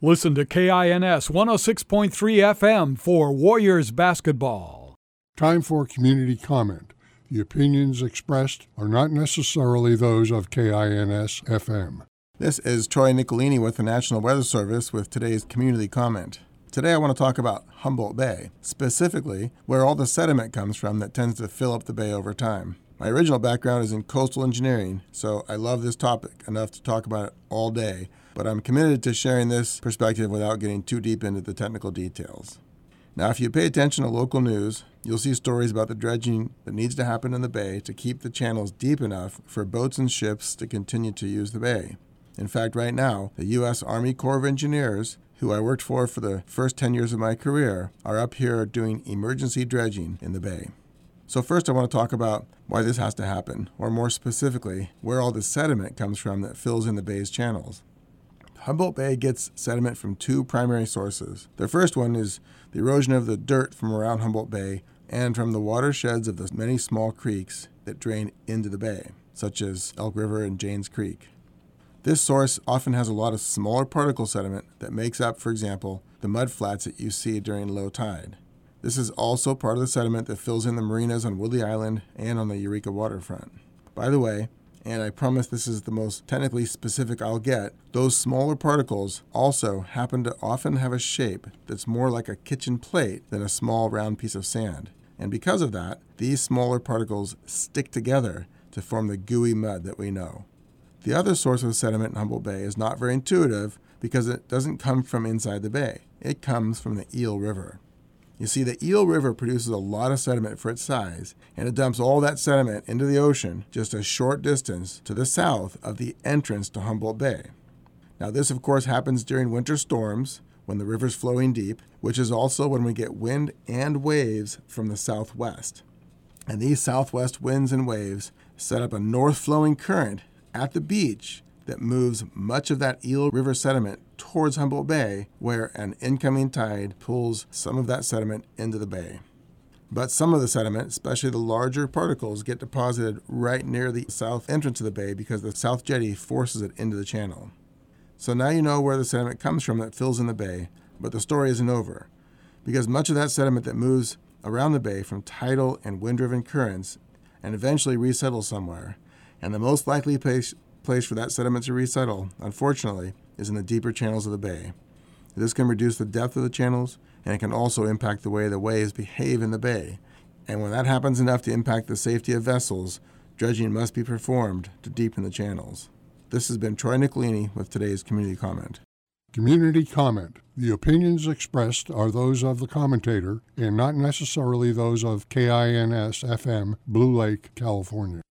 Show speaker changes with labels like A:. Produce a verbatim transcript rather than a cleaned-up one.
A: Listen to K I N S one oh six point three F M for Warriors basketball.
B: Time for community comment. The opinions expressed are not necessarily those of K I N S F M.
C: This is Troy Nicolini with the National Weather Service with today's community comment. Today I want to talk about Humboldt Bay, specifically where all the sediment comes from that tends to fill up the bay over time. My original background is in coastal engineering, so I love this topic enough to talk about it all day, but I'm committed to sharing this perspective without getting too deep into the technical details. Now, if you pay attention to local news, you'll see stories about the dredging that needs to happen in the bay to keep the channels deep enough for boats and ships to continue to use the bay. In fact, right now, the U S Army Corps of Engineers, who I worked for for the first ten years of my career, are up here doing emergency dredging in the bay. So first I want to talk about why this has to happen, or more specifically, where all the sediment comes from that fills in the bay's channels. Humboldt Bay gets sediment from two primary sources. The first one is the erosion of the dirt from around Humboldt Bay and from the watersheds of the many small creeks that drain into the bay, such as Elk River and Janes Creek. This source often has a lot of smaller particle sediment that makes up, for example, the mud flats that you see during low tide. This is also part of the sediment that fills in the marinas on Woodley Island and on the Eureka waterfront. By the way, and I promise this is the most technically specific I'll get, those smaller particles also happen to often have a shape that's more like a kitchen plate than a small round piece of sand. And because of that, these smaller particles stick together to form the gooey mud that we know. The other source of sediment in Humboldt Bay is not very intuitive because it doesn't come from inside the bay. It comes from the Eel River. You see, the Eel River produces a lot of sediment for its size, and it dumps all that sediment into the ocean just a short distance to the south of the entrance to Humboldt Bay. Now, this, of course, happens during winter storms when the river's flowing deep, which is also when we get wind and waves from the southwest. And these southwest winds and waves set up a north-flowing current at the beach that moves much of that Eel River sediment towards Humboldt Bay, where an incoming tide pulls some of that sediment into the bay. But some of the sediment, especially the larger particles, get deposited right near the south entrance of the bay because the south jetty forces it into the channel. So now you know where the sediment comes from that fills in the bay, but the story isn't over, because much of that sediment that moves around the bay from tidal and wind-driven currents and eventually resettles somewhere, and the most likely place place for that sediment to resettle, unfortunately, is in the deeper channels of the bay. This can reduce the depth of the channels, and it can also impact the way the waves behave in the bay. And when that happens enough to impact the safety of vessels, dredging must be performed to deepen the channels. This has been Troy Nicolini with today's Community Comment.
B: Community comment. The opinions expressed are those of the commentator and not necessarily those of K I N S F M, Blue Lake, California.